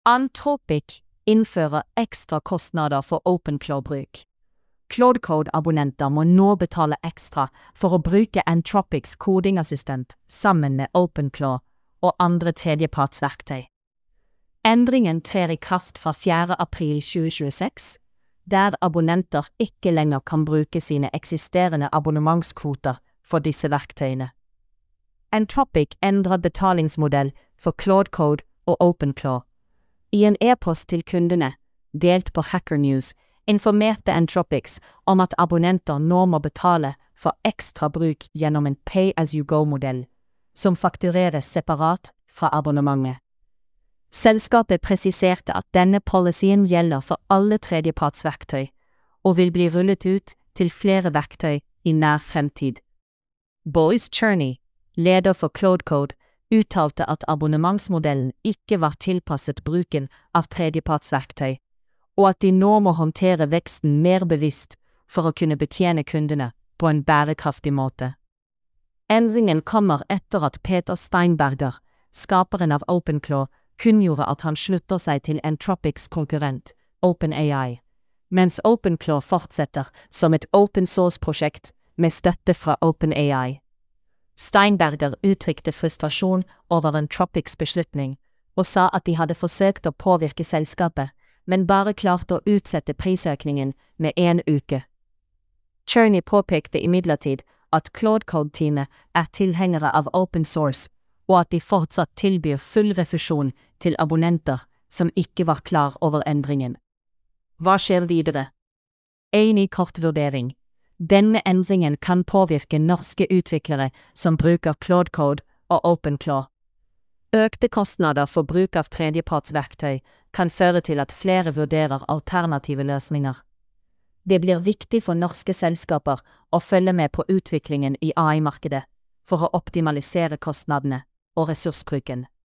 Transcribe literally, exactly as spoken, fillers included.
Anthropic innfører ekstra kostnader for OpenClaw-bruk. Claude-Code-abonnenter må nå betale ekstra for å bruke Anthropics kodingassistent sammen med OpenClaw og andre tredjepartsverktøy. Endringen trer i kraft fra fjerde april tjue tjueseks, der abonnenter ikke lenger kan bruke sine eksisterende abonnementskvoter for disse verktøyene. Anthropic endrer betalingsmodell for Claude-Code og OpenClaw. I en e-post til kundene, delt på Hacker News, informerte Anthropics om at abonnenter nå må betale for ekstra bruk gjennom en pay-as-you-go-modell, som faktureres separat fra abonnementet. Selskapet presiserte at denne policyen gjelder for alle tredjepartsverktøy, og vil bli rullet ut til flere verktøy i nær fremtid. Boyce Cherney, leder for Claude-Code, uttalte at abonnementsmodellen ikke var tilpasset bruken av tredjepartsverktøy, og at de nå må håndtere veksten mer bevisst for å kunne betjene kundene på en bærekraftig måte. Endringen kommer etter at Peter Steinberger, skaperen av OpenClaw, kunngjorde at han slutter seg til Anthropics konkurrent, OpenAI, mens OpenClaw fortsetter som et open source-prosjekt med støtte fra OpenAI. Steinberger uttrykte frustrasjon over Anthropics beslutning, og sa at de hadde forsøkt å påvirke selskapet, men bare klarte å utsette prisøkningen med en uke. Cherney påpekte imidlertid at Claude-Code-teamet er tilhengere av open source, og at de fortsatt tilbyr full refusjon til abonnenter som ikke var klar over endringen. Hva skjer videre? En i kort vurdering. Denne endringen kan påvirke norske utviklere som bruker Claude-Code og OpenClaw. Økte kostnader for bruk av tredjepartsverktøy kan føre til at flere vurderer alternative løsninger. Det blir viktig for norske selskaper å følge med på utviklingen i A I-markedet for å optimalisere kostnadene og ressursbruken.